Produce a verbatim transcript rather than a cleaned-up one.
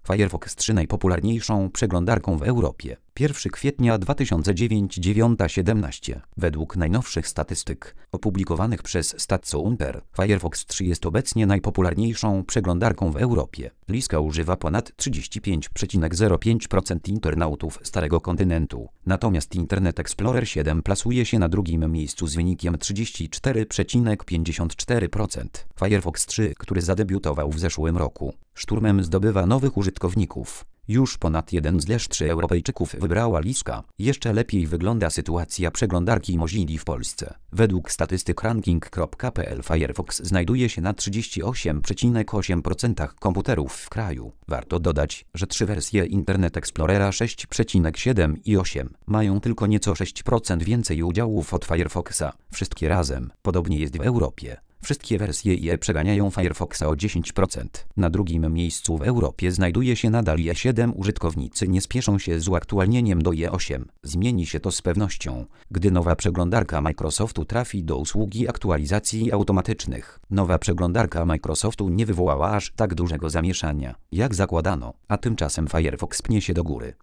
Firefox trzy najpopularniejszą przeglądarką w Europie. pierwszego kwietnia dwa tysiące dziewiątego dziewiąta siedemnaście. Według najnowszych statystyk opublikowanych przez StatSoundper, Firefox trzy jest obecnie najpopularniejszą przeglądarką w Europie. Liska używa ponad trzydzieści pięć przecinek zero pięć procent internautów starego kontynentu. Natomiast Internet Explorer siedem plasuje się na drugim miejscu z wynikiem trzydzieści cztery przecinek pięćdziesiąt cztery procent. Firefox trzy, który zadebiutował w zeszłym roku, szturmem zdobywa nowych użytkowników. Już ponad jeden z trzy Europejczyków wybrała Liska. Jeszcze lepiej wygląda sytuacja przeglądarki Mozilla w Polsce. Według statystyk ranking kropka p l Firefox znajduje się na trzydzieści osiem przecinek osiem procent komputerów w kraju. Warto dodać, że trzy wersje Internet Explorera sześć przecinek siedem i osiem mają tylko nieco sześć procent więcej udziałów od Firefoxa. Wszystkie razem, podobnie jest w Europie. Wszystkie wersje I E przeganiają Firefoxa o dziesięć procent. Na drugim miejscu w Europie znajduje się nadal I E siedem. Użytkownicy nie spieszą się z uaktualnieniem do I E osiem. Zmieni się to z pewnością, gdy nowa przeglądarka Microsoftu trafi do usługi aktualizacji automatycznych. Nowa przeglądarka Microsoftu nie wywołała aż tak dużego zamieszania, jak zakładano, a tymczasem Firefox pnie się do góry.